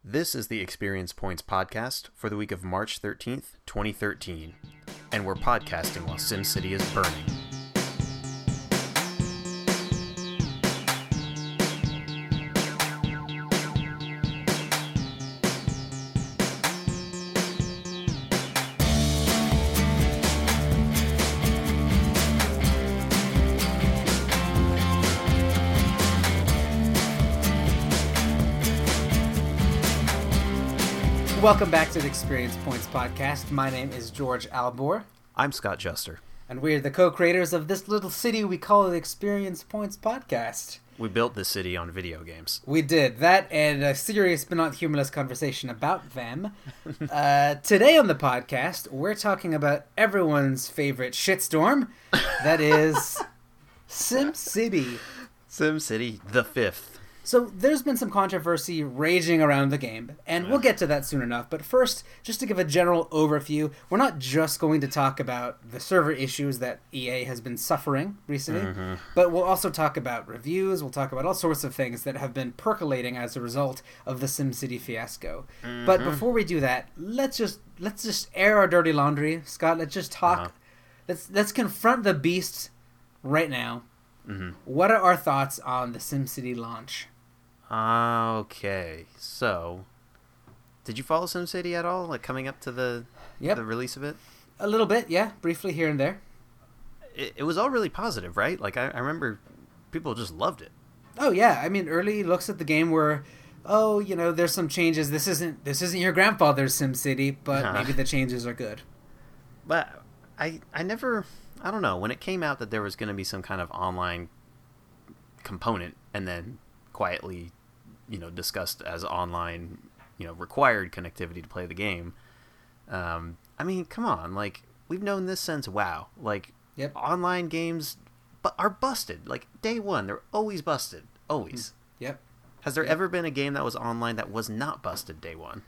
This is the Experience Points podcast for the week of March 13th, 2013, and we're podcasting while SimCity is burning. Welcome back to the Experience Points podcast. My name is George Albor. I'm Scott Juster. And we're the co-creators of this little city we call the Experience Points podcast. We built this city on video games. We did. That and a serious but not humorless conversation about them. Today on the podcast, we're talking about everyone's favorite shitstorm. That is SimCity. SimCity the Fifth. So there's been some controversy raging around the game, and we'll get to that soon enough. But first, just to give a general overview, we're not just going to talk about the server issues that EA has been suffering recently, but we'll also talk about reviews, we'll talk about all sorts of things that have been percolating as a result of the SimCity fiasco. But before we do that, let's just air our dirty laundry. Scott, let's just talk. Let's confront the beast right now. What are our thoughts on the SimCity launch? Okay, so did you follow SimCity at all? Like coming up to the release of it? A little bit, yeah, briefly here and there. It was all really positive, right? Like I remember people just loved it. Oh yeah, I mean early looks at the game were, there's some changes. This isn't your grandfather's SimCity, but maybe the changes are good. But I don't know, when it came out that there was going to be some kind of online component and then quietly discussed as online, required connectivity to play the game. I mean, come on, like we've known this since WoW. Like, online games are busted. Like day one, they're always busted. Always. Yep. Has there ever been a game that was online that was not busted day one?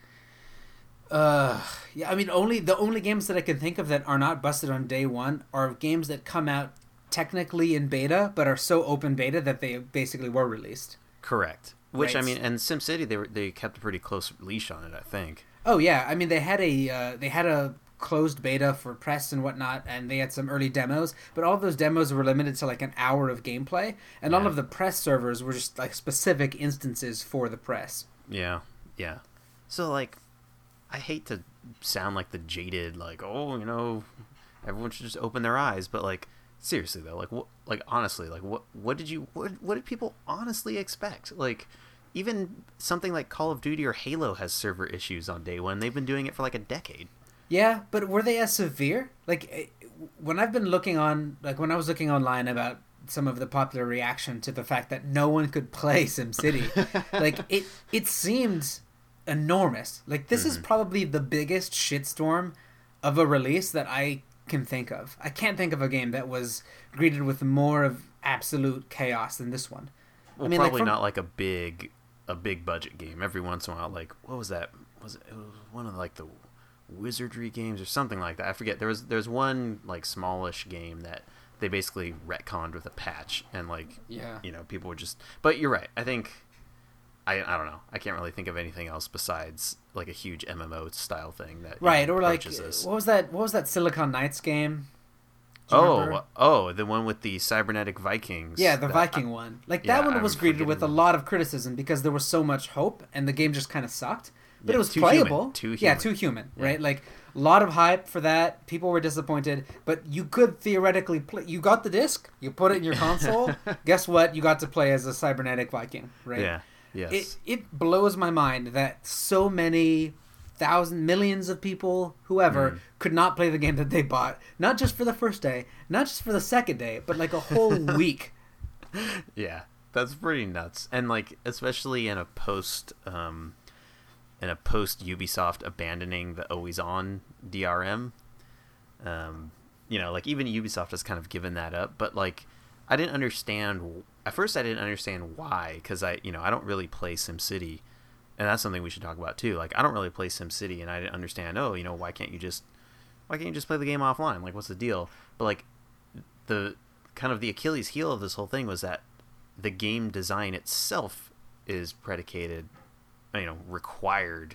I mean, the only games that I can think of that are not busted on day one are games that come out technically in beta, but are so open beta that they basically were released. Correct. Which, right. I mean, and SimCity, they kept a pretty close leash on it, I think. Oh yeah, I mean they had a closed beta for press and whatnot, and they had some early demos, but all of those demos were limited to like an hour of gameplay, and all of the press servers were just like specific instances for the press. Yeah. So like, I hate to sound like the jaded, like, everyone should just open their eyes, but like, seriously though, honestly, what did people honestly expect? Like, even something like Call of Duty or Halo has server issues on day one. They've been doing it for like a decade. Yeah, but were they as severe? Like, when I was looking online about some of the popular reaction to the fact that no one could play SimCity, like it seemed enormous. Like, this is probably the biggest shitstorm of a release that I can think of. I can't think of a game that was greeted with more of absolute chaos than this one. Well, I mean, probably not like a big budget game. Every once in a while, like, what was that? It was one of like the Wizardry games or something like that. I forget. There's one like smallish game that they basically retconned with a patch, and like people were just. But you're right. I think I don't know. I can't really think of anything else besides like a huge MMO style thing that or like this. What was that Silicon Knights game? The one with the cybernetic Vikings. Yeah, the Viking one. Like that one was greeted with a lot of criticism because there was so much hope and the game just kind of sucked. But it was playable. Too human, right? Like a lot of hype for that. People were disappointed, but you could theoretically play. You got the disc, you put it in your console. Guess what? You got to play as a cybernetic Viking, right? Yeah. Yes. It blows my mind that so many millions of people, whoever, could not play the game that they bought. Not just for the first day, not just for the second day, but like a whole week. Yeah, that's pretty nuts. And like, especially in a post Ubisoft abandoning the always on DRM. Like even Ubisoft has kind of given that up, but like I didn't understand. At first, I didn't understand why, because I don't really play SimCity, and that's something we should talk about too. Like, I don't really play SimCity, and I didn't understand. Why can't you just play the game offline? Like, what's the deal? But like, the kind of the Achilles heel of this whole thing was that the game design itself is predicated required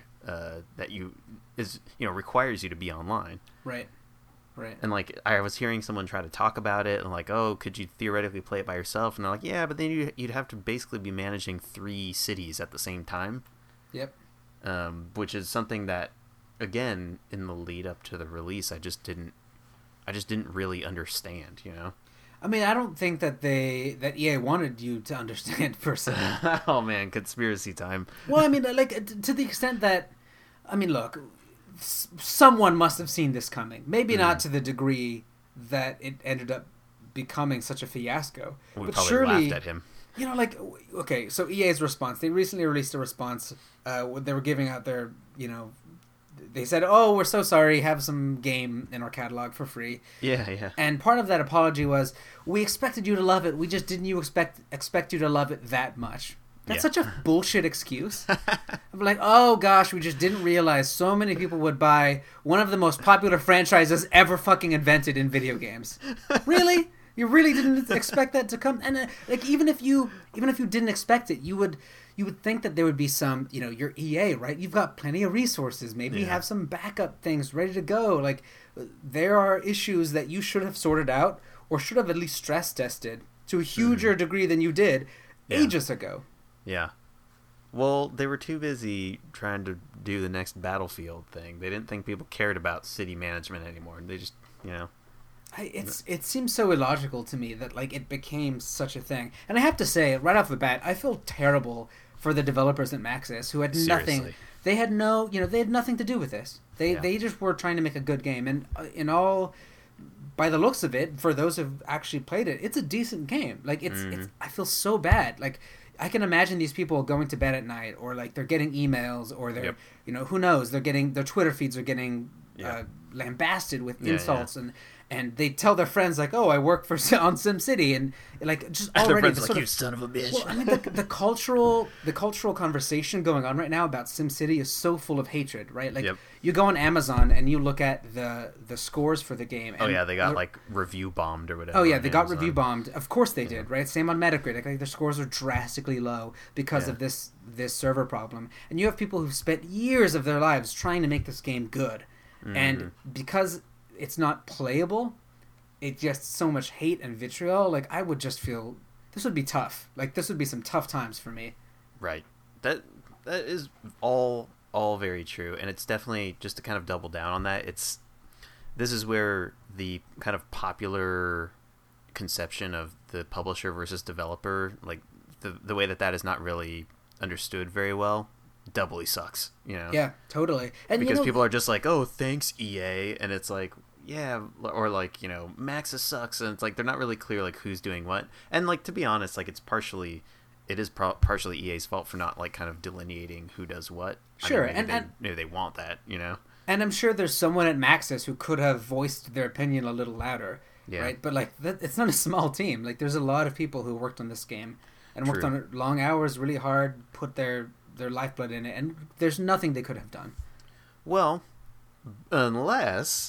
requires you to be online. Right. And like I was hearing someone try to talk about it and like, oh, could you theoretically play it by yourself? And they're like, yeah, but then you'd have to basically be managing 3 cities at the same time. Yep. Which is something that, again, in the lead up to the release, I just didn't really understand. I mean, I don't think that EA wanted you to understand per se. Oh man, conspiracy time. Well, I mean, like to the extent that, I mean, look, someone must have seen this coming. Maybe not to the degree that it ended up becoming such a fiasco. We but probably surely, laughed at him. Okay, so EA's response. They recently released a response. They were giving out their, they said, "Oh, we're so sorry. Have some game in our catalog for free." Yeah. And part of that apology was, "We expected you to love it. We just didn't expect you to love it that much." That's such a bullshit excuse. I'm like, oh gosh, we just didn't realize so many people would buy one of the most popular franchises ever fucking invented in video games. Really? You really didn't expect that to come? And even if you didn't expect it, you would think that there would be some, your EA, right? You've got plenty of resources. Maybe you have some backup things ready to go. Like, there are issues that you should have sorted out or should have at least stress tested to a huger degree than you did ages ago. Yeah. Well, they were too busy trying to do the next Battlefield thing. They didn't think people cared about city management anymore. They just, It seems so illogical to me that it became such a thing. And I have to say, right off the bat, I feel terrible for the developers at Maxis who had nothing. They had they had nothing to do with this. They just were trying to make a good game, and by the looks of it, for those who've actually played it, it's a decent game. It's I feel so bad. I can imagine these people going to bed at night, or they're getting emails, or they're who knows, they're getting their Twitter feeds are getting lambasted with insults, and they tell their friends oh, I work on SimCity, and just already their friends you son of a bitch. Well, I mean the cultural conversation going on right now about SimCity is so full of hatred, right? You go on Amazon and you look at the scores for the game. And they got review bombed or whatever. Oh yeah, they got review bombed. Of course they did, right? Same on Metacritic. Their scores are drastically low because of this server problem. And you have people who've spent years of their lives trying to make this game good, and because it's not playable, it just so much hate and vitriol. I would just feel this would be tough. This would be some tough times for me. Right. That is all very true, and it's definitely, just to kind of double down on that, this is where the kind of popular conception of the publisher versus developer, the way that is not really understood very well, doubly sucks. Yeah, totally. And because people are just oh, thanks EA, and it's yeah, or Maxis sucks, and it's they're not really clear who's doing what. And to be honest, it's partially EA's fault for not kind of delineating who does what. Sure. I mean, maybe they want that, And I'm sure there's someone at Maxis who could have voiced their opinion a little louder, right? But it's not a small team. There's a lot of people who worked on this game and worked on it long hours, really hard, put their lifeblood in it, and there's nothing they could have done. Well, unless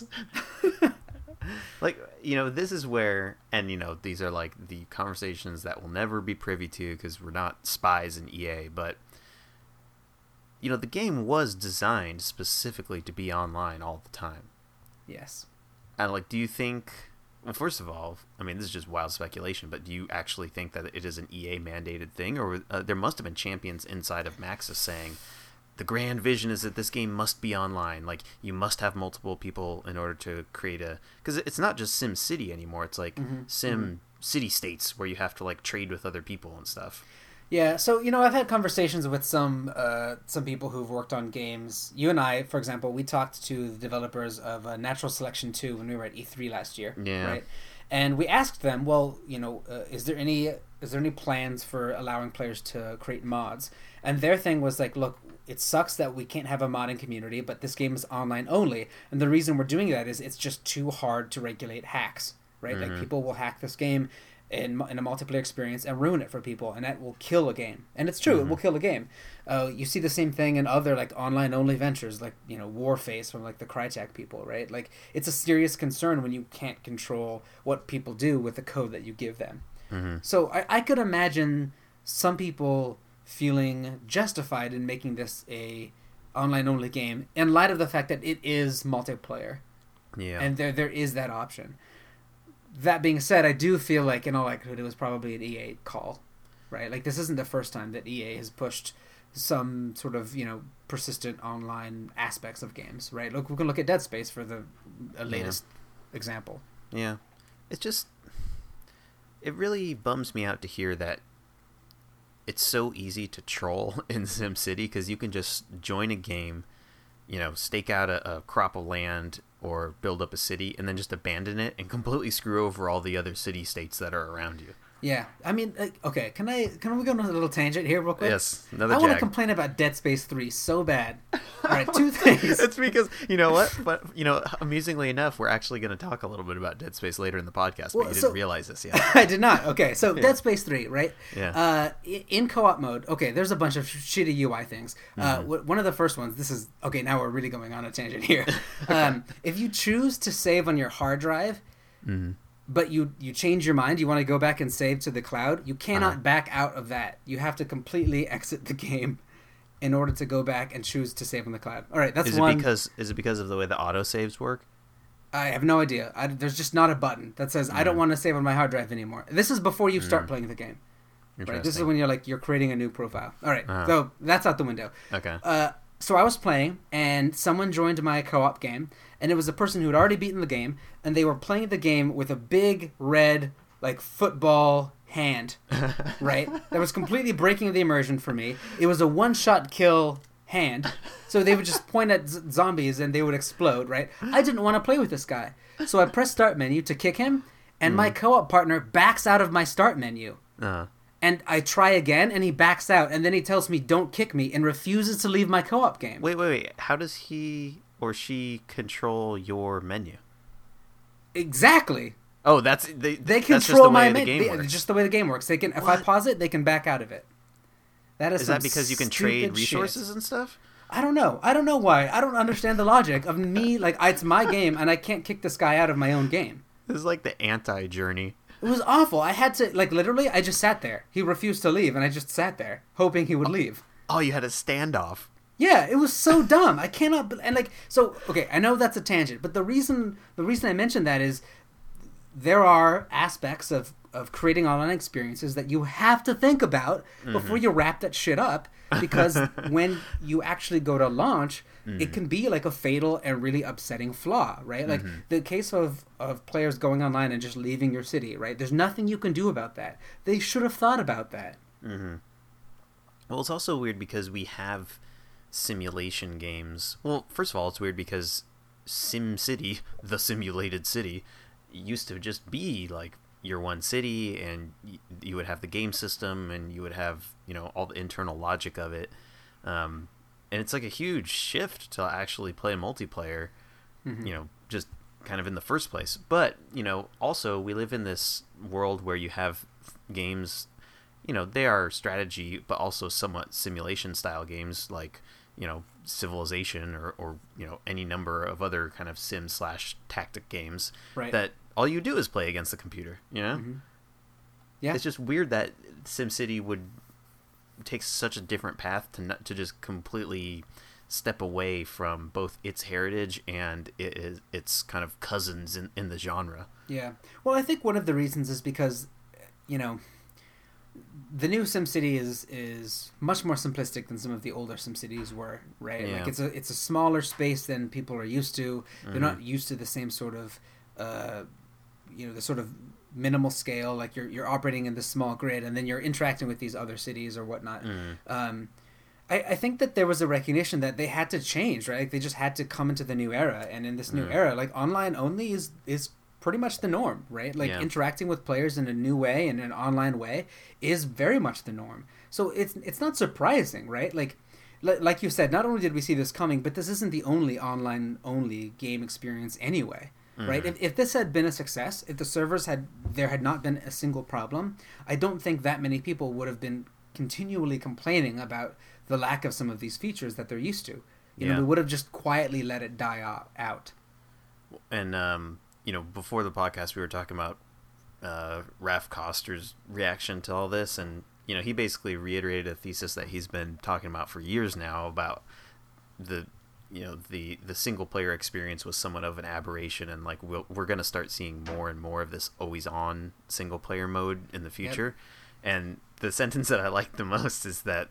this is where, and these are the conversations that we'll never be privy to because we're not spies in EA, but the game was designed specifically to be online all the time. Yes. And do you think, well, first of all, I mean, this is just wild speculation, but do you actually think that it is an EA mandated thing, or there must have been champions inside of Maxis saying the grand vision is that this game must be online. You must have multiple people in order to create because it's not just Sim City anymore. It's Sim City States where you have to trade with other people and stuff. Yeah, so I've had conversations with some people who've worked on games. You and I, for example, we talked to the developers of Natural Selection 2 when we were at E3 last year. Yeah. Right? And we asked them, well, is there any plans for allowing players to create mods? And their thing was look, it sucks that we can't have a modding community, but this game is online only. And the reason we're doing that is it's just too hard to regulate hacks, right? Mm-hmm. People will hack this game in a multiplayer experience and ruin it for people, and that will kill a game. And it's true, it will kill a game. You see the same thing in other online only ventures, Warface from the Crytek people, right? It's a serious concern when you can't control what people do with the code that you give them. Mm-hmm. So I could imagine some people feeling justified in making this a online only game in light of the fact that it is multiplayer. Yeah. And there is that option. That being said, I do feel like in all likelihood it was probably an EA call, right? Like this isn't the first time that EA has pushed some sort of, persistent online aspects of games, right? Look, we can look at Dead Space for the latest example. Yeah. It's just, it really bums me out to hear that it's so easy to troll in SimCity because you can just join a game, stake out a crop of land or build up a city and then just abandon it and completely screw over all the other city-states that are around you. Yeah, I mean, okay, can we go on a little tangent here real quick? Yes, another I want to complain about Dead Space 3 so bad. All right, two things. It's because, you know what? But, amusingly enough, we're actually going to talk a little bit about Dead Space later in the podcast, but you didn't realize this yet. I did not. Okay, so Dead Space 3, right? Yeah. In co-op mode, okay, there's a bunch of shitty UI things. One of the first ones, this is, okay, now we're really going on a tangent here. If you choose to save on your hard drive, but you change your mind, you want to go back and save to the cloud, you cannot back out of that. You have to completely exit the game in order to go back and choose to save on the cloud. All right, that's one. Is it because of the way the autosaves work? I have no idea. There's just not a button that says, I don't want to save on my hard drive anymore. This is before you start playing the game. Right? This is when you're creating a new profile. All right, so that's out the window. Okay. So I was playing, and someone joined my co-op game, and it was a person who had already beaten the game, and they were playing the game with a big red, football hand, right? That was completely breaking the immersion for me. It was a one-shot kill hand, so they would just point at zombies and they would explode, right? I didn't want to play with this guy, so I pressed start menu to kick him, and my co-op partner backs out of my start menu. And I try again, and he backs out, and then he tells me, don't kick me, and refuses to leave my co-op game. Wait. How does he or she control your menu? Exactly. Oh, they control that's just the my way the game works. Just the way the game works. They can, if I pause it, they can back out of it. Is that because you can trade resources and stuff? I don't know. I don't know why. I don't understand the logic of me. It's my game, and I can't kick this guy out of my own game. This is like the anti-Journey. It was awful. I had to, literally, I just sat there. He refused to leave, and I just sat there, hoping he would leave. Oh, you had a standoff. Yeah, it was so dumb. I cannot, okay, I know that's a tangent, but the reason I mentioned that is there are aspects of creating online experiences that you have to think about before you wrap that shit up, because when you actually go to launch, it can be a fatal and really upsetting flaw, right? The case of players going online and just leaving your city, right? There's nothing you can do about that. They should have thought about that. Well, it's also weird because we have simulation games. Well, first of all, it's weird because SimCity, the simulated city, used to just be your one city, and you would have the game system, and you would have all the internal logic of it. And it's a huge shift to actually play multiplayer, just kind of in the first place. But, also we live in this world where you have games, they are strategy, but also somewhat simulation style games like, Civilization or any number of other kind of sim/tactic games, right, that all you do is play against the computer, Yeah. It's just weird that SimCity would take such a different path to just completely step away from both its heritage and its kind of cousins in the genre. Yeah. Well, I think one of the reasons is because, the new SimCity is much more simplistic than some of the older SimCities were, right? Yeah. It's a smaller space than people are used to. They're not used to the same sort of, the sort of minimal scale. You're operating in this small grid, and then you're interacting with these other cities or whatnot. I think that there was a recognition that they had to change, right? They just had to come into the new era, and in this new era, online only is pretty much the norm, right? Interacting with players in a new way, in an online way, is very much the norm. So it's not surprising, right? Like you said, not only did we see this coming, but this isn't the only online only game experience anyway, right? If this had been a success, if the servers had not been a single problem, I don't think that many people would have been continually complaining about the lack of some of these features that they're used to. We would have just quietly let it die out. And before the podcast, we were talking about Raph Koster's reaction to all this, and he basically reiterated a thesis that he's been talking about for years now about the the single player experience was somewhat of an aberration, and like we're going to start seeing more and more of this always on single player mode in the future. Yep. And the sentence that I like the most is that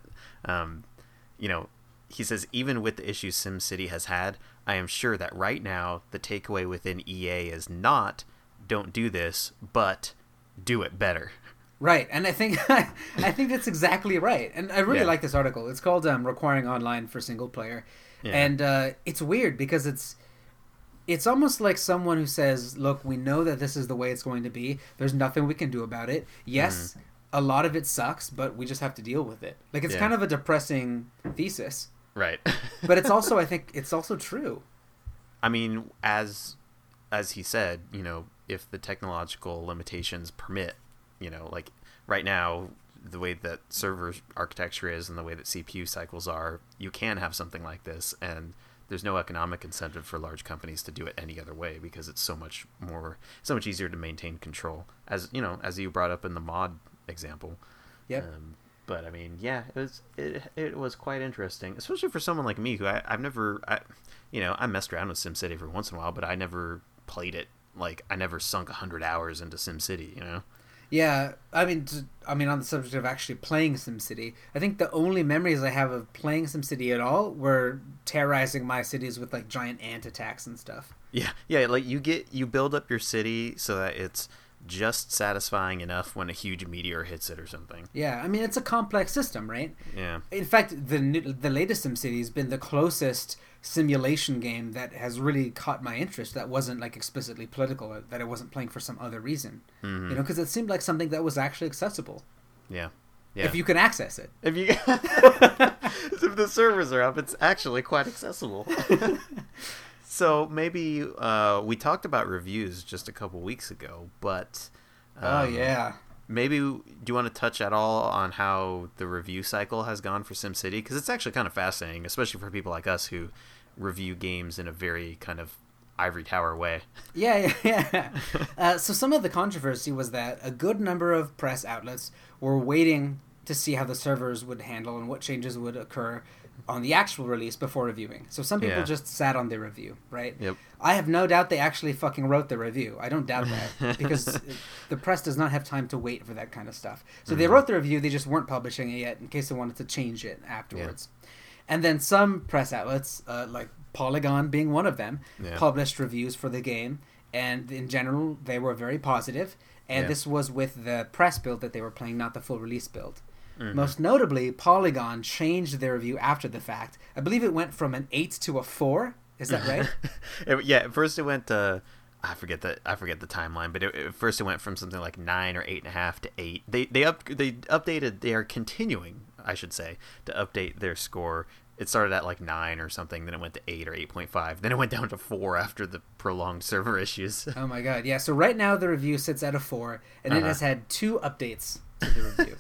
he says, even with the issues SimCity has had, I am sure that right now the takeaway within EA is not don't do this, but do it better. Right, and I think that's exactly right. And I really like this article. It's called "Requiring Online for Single Player," and it's weird because it's almost like someone who says, "Look, we know that this is the way it's going to be. There's nothing we can do about it. Yes, a lot of it sucks, but we just have to deal with it." Like it's kind of a depressing thesis, right? But it's also, I think, it's also true. I mean, as he said, if the technological limitations permit. Like right now, the way that server architecture is and the way that CPU cycles are, you can have something like this, and there's no economic incentive for large companies to do it any other way because it's so much easier to maintain control. As you brought up in the mod example. Yep. But I mean, it was quite interesting, especially for someone like me who I messed around with SimCity every once in a while, but I never played it. Like I never sunk 100 hours into SimCity. Yeah, I mean, on the subject of actually playing SimCity, I think the only memories I have of playing SimCity at all were terrorizing my cities with like giant ant attacks and stuff. Yeah, like you build up your city so that it's just satisfying enough when a huge meteor hits it or something. Yeah, I mean it's a complex system, right? Yeah. In fact, the latest SimCity has been the closest simulation game that has really caught my interest. That wasn't like explicitly political. That I wasn't playing for some other reason. Mm-hmm. Because it seemed like something that was actually accessible. Yeah. If you can access it. If the servers are up, it's actually quite accessible. So maybe we talked about reviews just a couple weeks ago, but maybe do you want to touch at all on how the review cycle has gone for SimCity? Because it's actually kind of fascinating, especially for people like us who review games in a very kind of ivory tower way. Yeah. So some of the controversy was that a good number of press outlets were waiting to see how the servers would handle and what changes would occur on the actual release before reviewing. So some people just sat on their review, right? Yep. I have no doubt they actually fucking wrote the review. I don't doubt that because the press does not have time to wait for that kind of stuff. So they wrote the review, they just weren't publishing it yet in case they wanted to change it afterwards. Yeah. And then some press outlets, like Polygon being one of them, published reviews for the game, and in general they were very positive. And this was with the press build that they were playing, not the full release build. Mm-hmm. Most notably, Polygon changed their review after the fact. I believe it went from an 8 to a 4. Is that right? At first it went I forget the timeline, but at first it went from something like 9 or 8.5 to 8. They updated. They are continuing, I should say, to update their score. It started at like 9 or something, then it went to 8 or 8.5, then it went down to 4 after the prolonged server issues. Oh my god! Yeah. So right now the review sits at a 4, and it has had 2 updates to the review.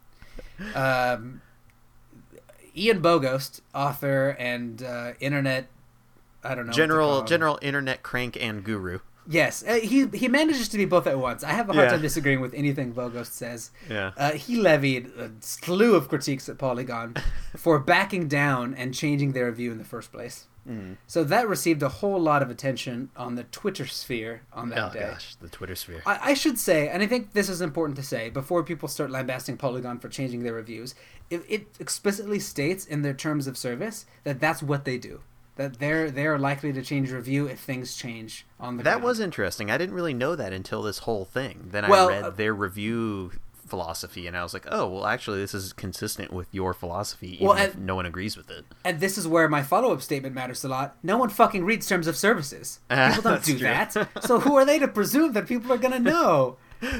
Ian Bogost, author and internet, I don't know, general internet crank and guru. Yes, he manages to be both at once. I have a hard time disagreeing with anything Bogost says. Yeah. He levied a slew of critiques at Polygon for backing down and changing their review in the first place. Mm. So that received a whole lot of attention on the Twitter sphere on that day. Oh gosh, the Twitter sphere. I should say, and I think this is important to say, before people start lambasting Polygon for changing their reviews, it explicitly states in their terms of service that that's what they do. That they're likely to change review if things change on the ground. That was interesting. I didn't really know that until this whole thing. Then I read their review philosophy, and I was like, oh, well, actually, this is consistent with your philosophy, even if no one agrees with it. And this is where my follow-up statement matters a lot. No one fucking reads terms of services. People don't do that. So who are they to presume that people are going to know?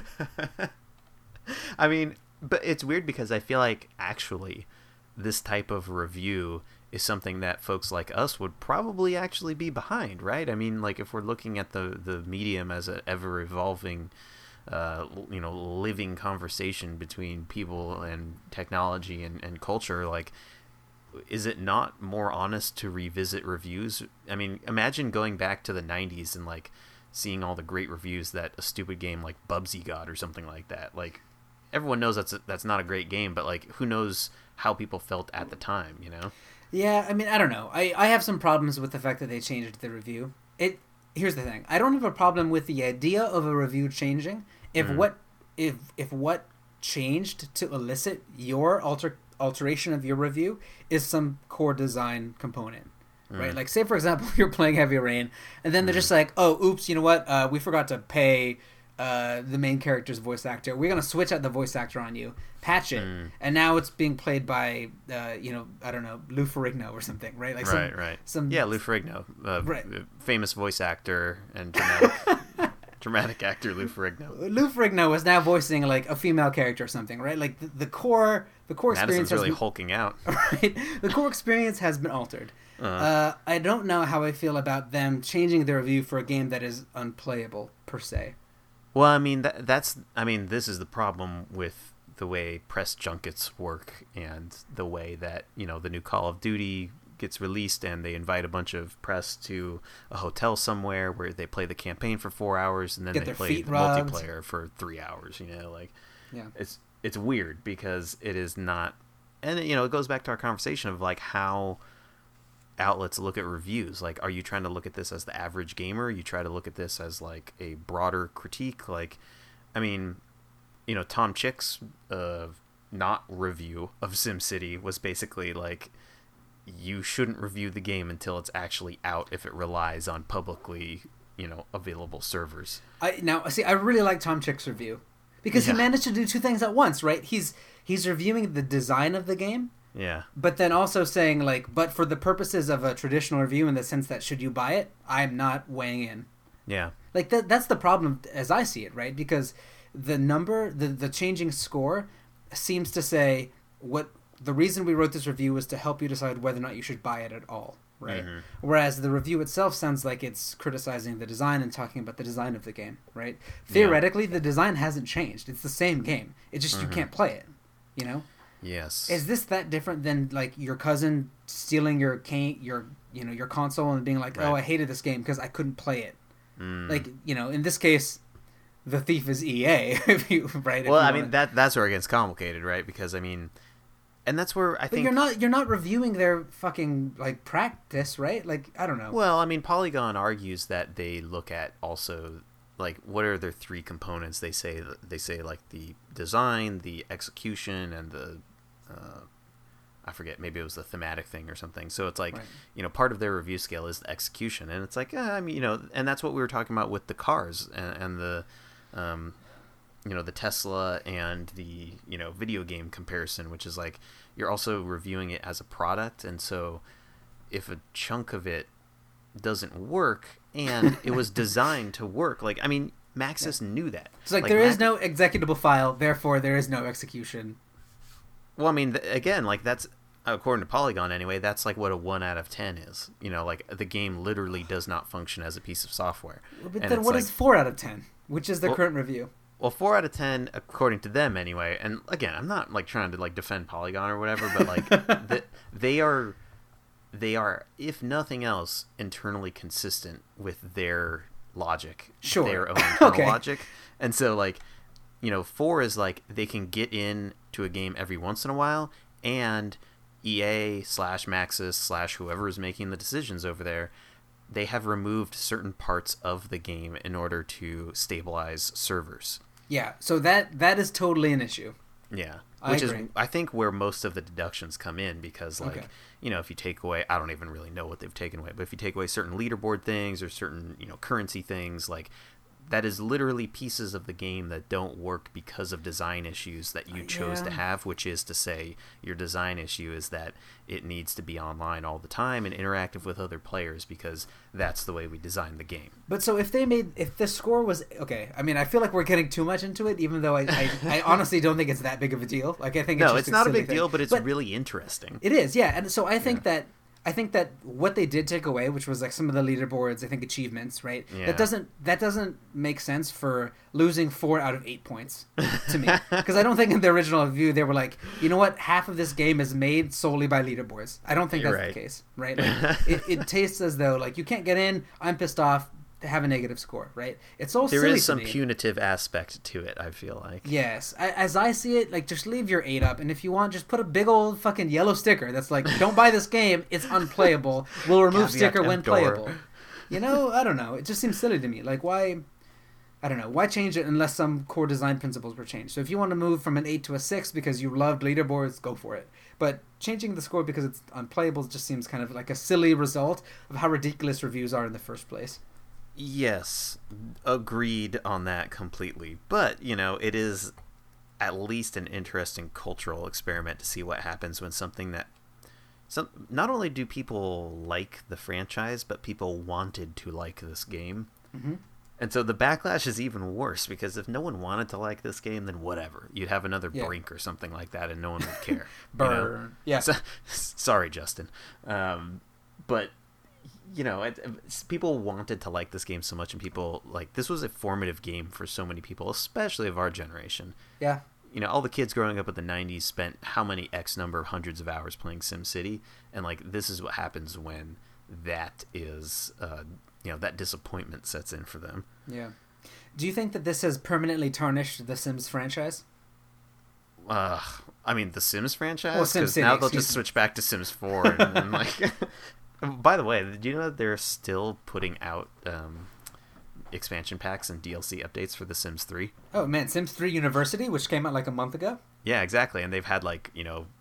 I mean, but it's weird because I feel like, actually, this type of review is something that folks like us would probably actually be behind, right? I mean, like, if we're looking at the medium as an ever-evolving living conversation between people and technology and culture, like, is it not more honest to revisit reviews? I mean, imagine going back to the 90s and like seeing all the great reviews that a stupid game like Bubsy got or something like that. Like, everyone knows that's not a great game, but like who knows how people felt at the time, you know? Yeah, I mean, I don't know. I have some problems with the fact that they changed the review. Here's the thing. I don't have a problem with the idea of a review changing if what changed to elicit your alteration of your review is some core design component. Right? Like, say, for example, you're playing Heavy Rain, and then they're just like, oh, oops, you know what? We forgot to pay the main character's voice actor. We're going to switch out the voice actor on you, patch it, and now it's being played by, I don't know, Lou Ferrigno or something, right? Like Lou Ferrigno, right. famous voice actor and dramatic actor Lou Ferrigno. Lou Ferrigno is now voicing, like, a female character or something, right? Like, the core experience Madison's really has been, hulking out. Right? The core experience has been altered. I don't know how I feel about them changing the review for a game that is unplayable per se. Well, I mean this is the problem with the way press junkets work and the way that, you know, the new Call of Duty gets released and they invite a bunch of press to a hotel somewhere where they play the campaign for 4 hours and then they play the multiplayer for 3 hours. You know, like, yeah, it's weird because it is not, and you know, it goes back to our conversation of like how outlets look at reviews. Like, are you trying to look at this as the average gamer? You try to look at this as like a broader critique. Like, I mean, you know, Tom Chick's not review of SimCity was basically like, you shouldn't review the game until it's actually out if it relies on publicly, you know, available servers. I really like Tom Chick's review because he managed to do two things at once, right? He's reviewing the design of the game. Yeah. But then also saying, like, but for the purposes of a traditional review, in the sense that should you buy it, I'm not weighing in. Yeah. Like, that's the problem as I see it, right? Because the changing score seems to say the reason we wrote this review was to help you decide whether or not you should buy it at all, right? Mm-hmm. Whereas the review itself sounds like it's criticizing the design and talking about the design of the game, right? Theoretically, the design hasn't changed. It's the same game. It's just you can't play it, you know? Yes. Is this that different than like your cousin stealing your console and being like, "Oh, I hated this game because I couldn't play it." Like, you know, in this case, the thief is EA. Well, I mean that's where it gets complicated, right? Because I mean, and that's where I think you're not reviewing their fucking like practice, right? Like, I don't know. Well, I mean, Polygon argues that they look at also, like, what are their three components? They say like the design, the execution, and the I forget, maybe it was the thematic thing or something. So it's like, you know, part of their review scale is the execution, and it's like, I mean, you know, and that's what we were talking about with the cars and the, you know, the Tesla and the, you know, video game comparison, which is like, you're also reviewing it as a product, and so if a chunk of it doesn't work, and it was designed to work, like, I mean, Maxis knew that. It's like there is no executable file, therefore there is no execution. Well, I mean, again, like, that's, according to Polygon anyway, that's like what a 1 out of 10 is. You know, like, the game literally does not function as a piece of software. But then what is 4 out of 10, which is the current review? Well, 4 out of 10, according to them anyway, and again, I'm not like trying to like defend Polygon or whatever, but like they are, if nothing else, internally consistent with their logic, their own internal logic. And so, like, you know, 4 is like they can get in to a game every once in a while, and EA / Maxis / whoever is making the decisions over there, they have removed certain parts of the game in order to stabilize servers. Yeah, so that is totally an issue. Yeah, which is, I think, where most of the deductions come in, because, like, you know, if you take away, I don't even really know what they've taken away, but if you take away certain leaderboard things or certain, you know, currency things, like, that is literally pieces of the game that don't work because of design issues that you chose to have, which is to say your design issue is that it needs to be online all the time and interactive with other players because that's the way we designed the game. But so if the score was, okay, I mean, I feel like we're getting too much into it, even though I honestly don't think it's that big of a deal. Like, I think it's not a big deal, but it's really interesting. It is, yeah. And so I think that what they did take away, which was like some of the leaderboards, I think achievements, right? Yeah. That doesn't make sense for losing 4 out of 8 points to me, because I don't think in the original review they were like, you know what, half of this game is made solely by leaderboards. I don't think that's the case, right? Like, it tastes as though like you can't get in. I'm pissed off. have a negative score, right? It's all There silly is some to me. punitive aspect to it, I feel like. Yes, as I see it, like just leave your 8 up, and if you want, just put a big old fucking yellow sticker that's like, "Don't buy this game; it's unplayable. We'll remove Caveat sticker when emptor. playable." You know, I don't know. It just seems silly to me. Like, why? I don't know. Why change it unless some core design principles were changed? So if you want to move from an 8 to a 6 because you loved leaderboards, go for it. But changing the score because it's unplayable just seems kind of like a silly result of how ridiculous reviews are in the first place. Yes, agreed on that completely. But, you know, it is at least an interesting cultural experiment to see what happens when something that... not only do people like the franchise, but people wanted to like this game. Mm-hmm. And so the backlash is even worse, because if no one wanted to like this game, then whatever. You'd have another Brink or something like that, and no one would care. Burn. You know? Yeah. So, sorry, Justin. But, you know, people wanted to like this game so much, and people, like, this was a formative game for so many people, especially of our generation. Yeah. You know, all the kids growing up in the 90s spent how many X number of hundreds of hours playing SimCity, and, like, this is what happens when that is... you know, that disappointment sets in for them. Yeah. Do you think that this has permanently tarnished the Sims franchise? I mean, the Sims franchise? Well, Because SimCity, now they'll just switch back to Sims 4. And like... By the way, do you know that they're still putting out expansion packs and DLC updates for The Sims 3? Oh, man. Sims 3 University, which came out like a month ago? Yeah, exactly. And they've had, like, you know...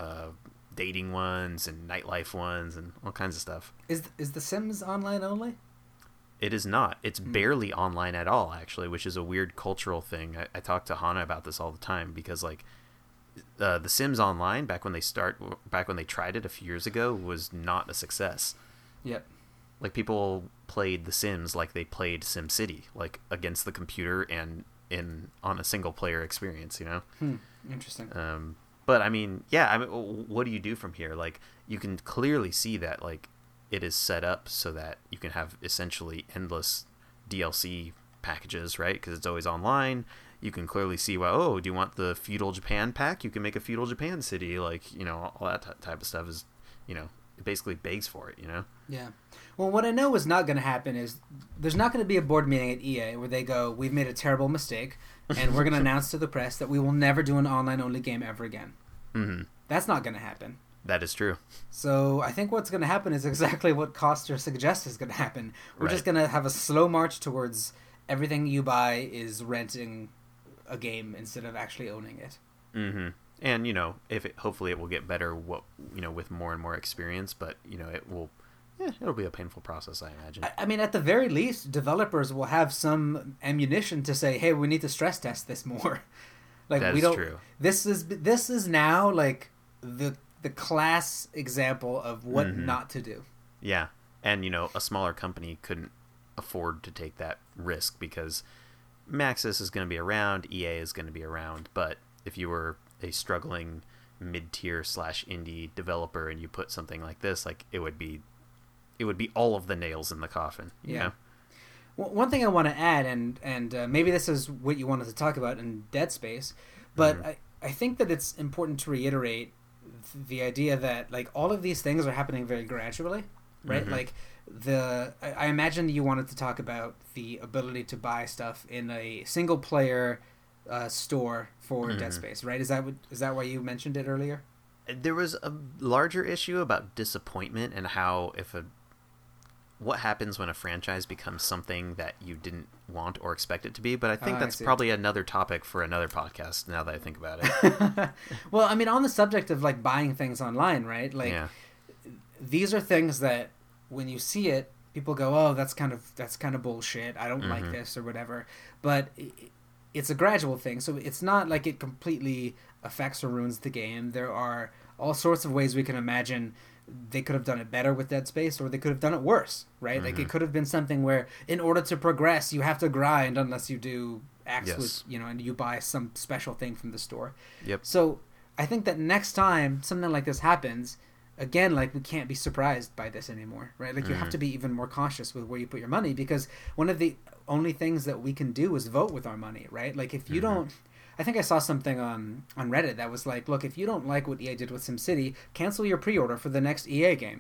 dating ones and nightlife ones and all kinds of stuff. Is The Sims online only? It is not. It's barely online at all, actually, which is a weird cultural thing. I talk to Hana about this all the time because, like, The Sims Online, back when they tried it a few years ago, was not a success. Yep. Like, people played The Sims like they played SimCity, like, against the computer and on a single-player experience, you know? Interesting. But, I mean, yeah, I mean, what do you do from here? Like, you can clearly see that, like, it is set up so that you can have essentially endless DLC packages, right? Because it's always online. You can clearly see, well, oh, do you want the Feudal Japan pack? You can make a Feudal Japan city. Like, you know, all that type of stuff is, you know, it basically begs for it, you know? Yeah. Well, what I know is not going to happen is there's not going to be a board meeting at EA where they go, we've made a terrible mistake, and we're going to announce to the press that we will never do an online-only game ever again. Mm-hmm. That's not going to happen. That is true. So I think what's going to happen is exactly what Koster suggests is going to happen. We're just Right. going to have a slow march towards everything you buy is renting a game instead of actually owning it. Mm-hmm. And, you know, hopefully it will get better, with more and more experience, but, you know, it'll be a painful process, I imagine. I mean, at the very least, developers will have some ammunition to say, hey, we need to stress test this more. Like, That we is don't. true. This is now like the class example of what not to do. Yeah. And, you know, a smaller company couldn't afford to take that risk because Maxis is going to be around, EA is going to be around, but if you were a struggling mid-tier / indie developer and you put something like this, like, it would be all of the nails in the coffin, you know? Well, one thing I want to add, and maybe this is what you wanted to talk about in Dead Space, but I think that it's important to reiterate the idea that, like, all of these things are happening very gradually, right? Like, I imagine you wanted to talk about the ability to buy stuff in a single player store for Dead Space, right? Is that why you mentioned it earlier? There was a larger issue about disappointment and how what happens when a franchise becomes something that you didn't want or expect it to be, but I think that's probably another topic for another podcast now that I think about it. Well, I mean, on the subject of, like, buying things online, right? Like, these are things that when you see it, people go, oh, that's kind of bullshit. I don't like this or whatever. But it's a gradual thing, so it's not like it completely affects or ruins the game. There are all sorts of ways we can imagine they could have done it better with Dead Space, or they could have done it worse, right? Like, it could have been something where in order to progress, you have to grind unless you do X with, you know, and you buy some special thing from the store. Yep. So I think that next time something like this happens, again, like, we can't be surprised by this anymore, right? Like, you have to be even more cautious with where you put your money, because one of the only things that we can do is vote with our money, right? Like, if you don't... I think I saw something on Reddit that was like, look, if you don't like what EA did with SimCity, cancel your pre-order for the next EA game.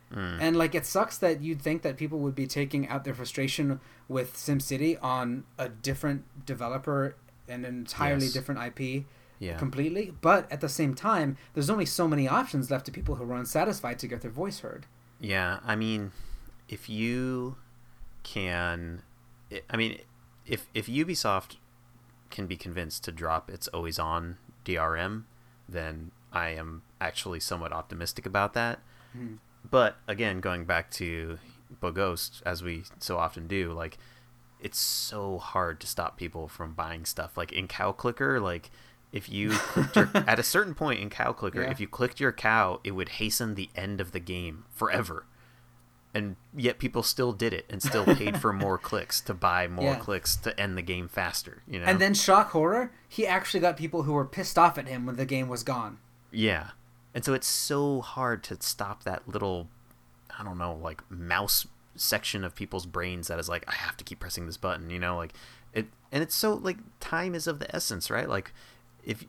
And like, it sucks that you'd think that people would be taking out their frustration with SimCity on a different developer and an entirely different IP completely. But at the same time, there's only so many options left to people who are unsatisfied to get their voice heard. Yeah, I mean, if you can... I mean, if Ubisoft can be convinced to drop its always-on DRM, then I am actually somewhat optimistic about that. But again, going back to Boghost, as we so often do, like, it's so hard to stop people from buying stuff. Like in Cow Clicker, like, if you clicked at a certain point in Cow Clicker, if you clicked your cow, it would hasten the end of the game forever. And yet people still did it and still paid for more clicks to buy more clicks to end the game faster, you know? And then shock horror, he actually got people who were pissed off at him when the game was gone. Yeah. And so it's so hard to stop that little, I don't know, like mouse section of people's brains that is like, I have to keep pressing this button, you know, like it. And it's so like, time is of the essence, right? Like if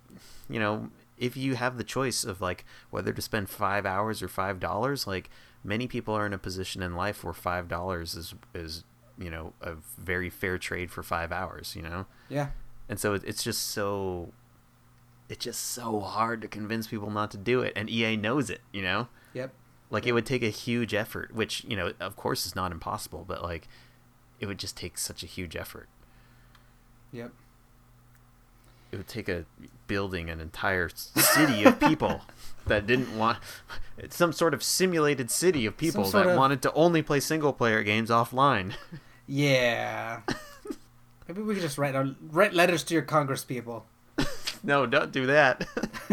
you have the choice of like whether to spend 5 hours or $5, like many people are in a position in life where $5 is, you know, a very fair trade for 5 hours, you know? Yeah. And so it's just so hard to convince people not to do it, and EA knows it, you know? Yep. Like, it would take a huge effort, which, you know, of course is not impossible, but, like, it would just take such a huge effort. Yep. It would take building an entire city of people that didn't want... some sort of simulated city of people that wanted to only play single-player games offline. Yeah. Maybe we could just write letters to your Congress people. No, don't do that.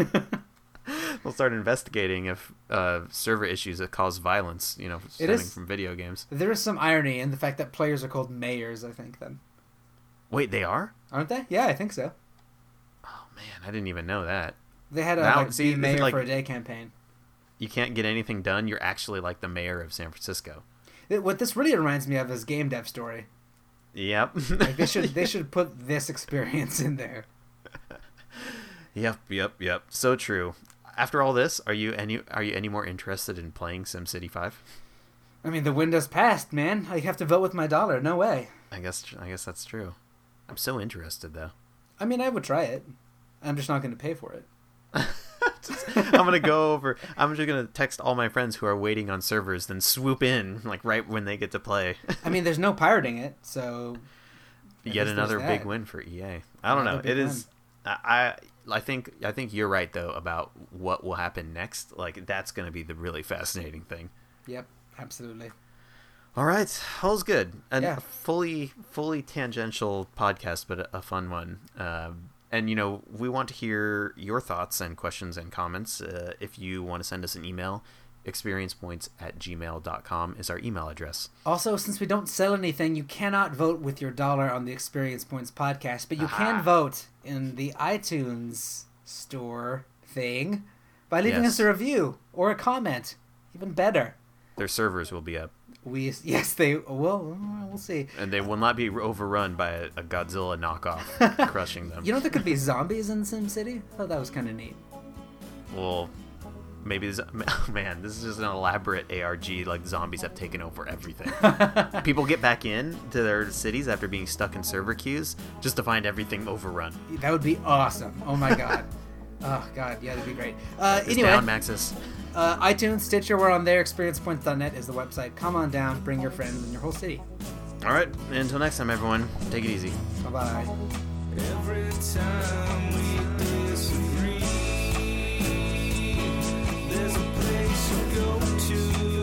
We'll start investigating if server issues that cause violence, you know, stemming from video games. There is some irony in the fact that players are called mayors, I think, then. Wait, they are? Aren't they? Yeah, I think so. Oh, man, I didn't even know that. They had a be mayor for a day campaign. You can't get anything done. You're actually like the mayor of San Francisco. What this really reminds me of is Game Dev Story. Yep. Like they should put this experience in there. Yep. So true. After all this, are you any more interested in playing SimCity 5? I mean, the window's passed, man. I have to vote with my dollar. No way. I guess that's true. I'm so interested, though. I mean, I would try it. I'm just not going to pay for it. I'm just going to text all my friends who are waiting on servers, then swoop in, like, right when they get to play. I mean, there's no pirating it, so... Yet another big win for EA. I don't know. It is... I think you're right, though, about what will happen next. Like, that's going to be the really fascinating thing. Yep, absolutely. All right, all's good. A fully tangential podcast, but a fun one. And, you know, we want to hear your thoughts and questions and comments. If you want to send us an email, experiencepoints@gmail.com is our email address. Also, since we don't sell anything, you cannot vote with your dollar on the Experience Points podcast, but you can vote in the iTunes store thing by leaving us a review or a comment. Even better. Their servers will be up. They will. We'll see. And they will not be overrun by a Godzilla knockoff crushing them. You know there could be zombies in SimCity? I thought that was kind of neat. Well, maybe this is just an elaborate ARG. Like, zombies have taken over everything. People get back in to their cities after being stuck in server queues just to find everything overrun. That would be awesome. Oh my god. Oh god, yeah, that'd be great. Anyway, down, Maxis. iTunes, Stitcher, we're on there. ExperiencePoints.net is the website. Come on down, bring your friends and your whole city. All right, until next time, everyone. Take it easy. Bye-bye. Every time we disagree, there's a place you go to.